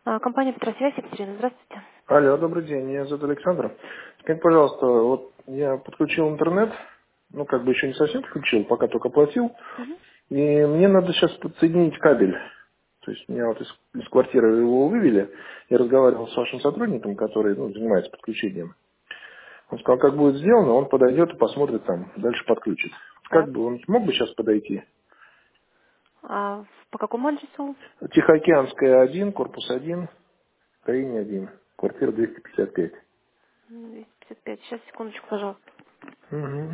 Компания Петросвязь, Екатерина, здравствуйте. Алло, добрый день, меня зовут Александр. Скажите, пожалуйста, вот я подключил интернет, ну, как бы еще не совсем подключил, пока только платил, Мгм. и мне надо сейчас подсоединить кабель. То есть меня вот из квартиры его вывели, я разговаривал с вашим сотрудником, который занимается подключением. Он сказал, как будет сделано, он подойдет и посмотрит там, дальше подключит. Как Так. бы он мог бы сейчас подойти? По какому адресу? Тихоокеанская 1, корпус 1, Украине 1, квартира 255. 255. Сейчас, секундочку, пожалуйста. Угу.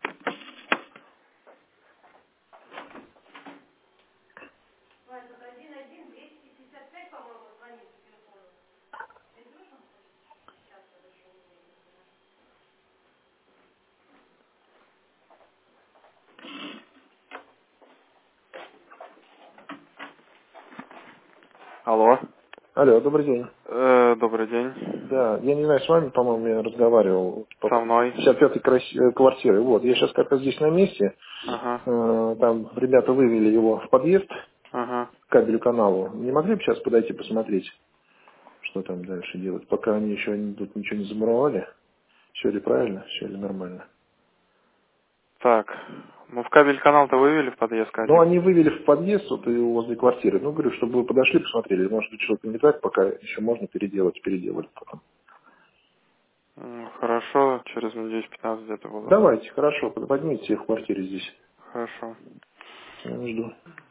Алло. Алло, добрый день. Добрый день. Да, я не знаю, с вами, по-моему, я разговаривал по Со поводу мной. 55-й квартиры. Вот, я сейчас как раз здесь на месте. Ага. Там ребята вывели его в подъезд Ага. к кабелю каналу. Не могли бы сейчас подойти посмотреть, что там дальше делать, пока они еще тут ничего не замуровали? Все ли правильно, все ли нормально? Так. Ну, в кабель канал-то вывели в подъезд Ну, один. они вывели в подъезд вот и возле квартиры. Ну, говорю, чтобы вы подошли, посмотрели. Может быть, что-то не так, пока еще можно переделать, переделали потом. Хорошо, через минут 10-15 где-то буду. Давайте, хорошо, поднимите в квартире здесь. Хорошо. Я жду.